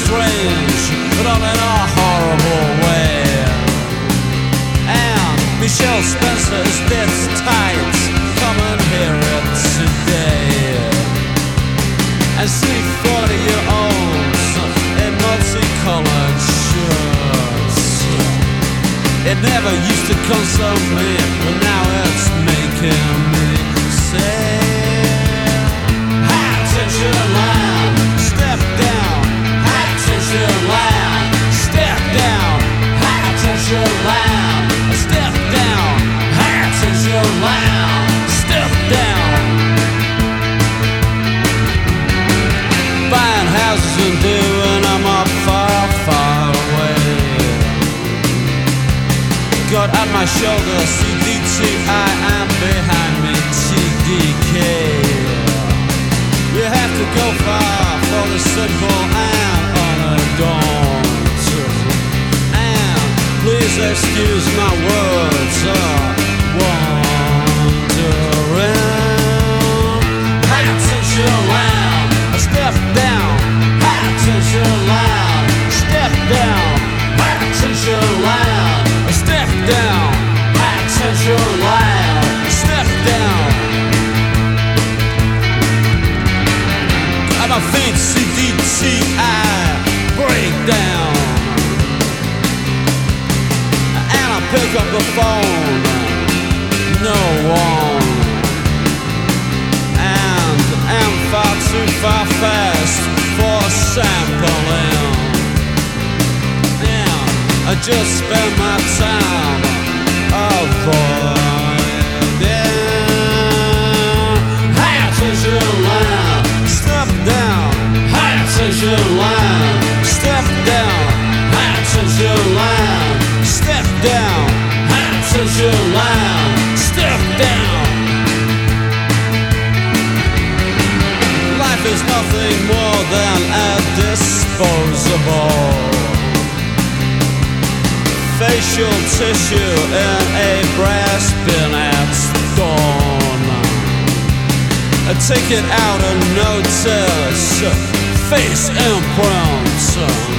strange, but all in a horrible way. And Michelle Spencer's this tight, come and hear it today. And see 40-year-olds in multicolored shirts. It never used to console me, but now it's making me say, high tension line, step down. High tension line, step down. High tension line, step down. High tension line, step down. Buying houses and doing them up far, far away. Got at my shoulder CDTI and behind me TDK. You have to go far for the simple and unadorned. And please excuse my words, wandering. High tension line, step down. High tension line, step down. High tension line, step down. High tension line, step down. At my feet, CDTI, break down. And I pick up the phone, no one. And I'm far too far fast for sampling. And I just spend my time avoiding. High tension line, step down. High tension line, step down. High tension line, step down. High tension line, step down. Life is nothing more than a disposable facial tissue in a brass bin at dawn. Take it out and notice face imprints.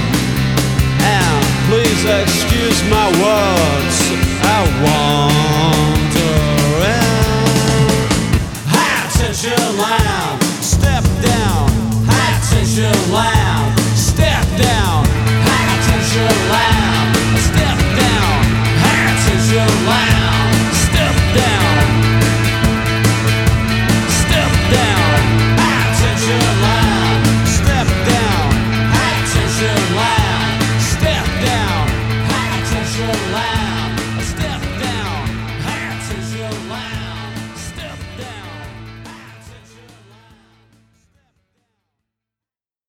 And please excuse my words, I want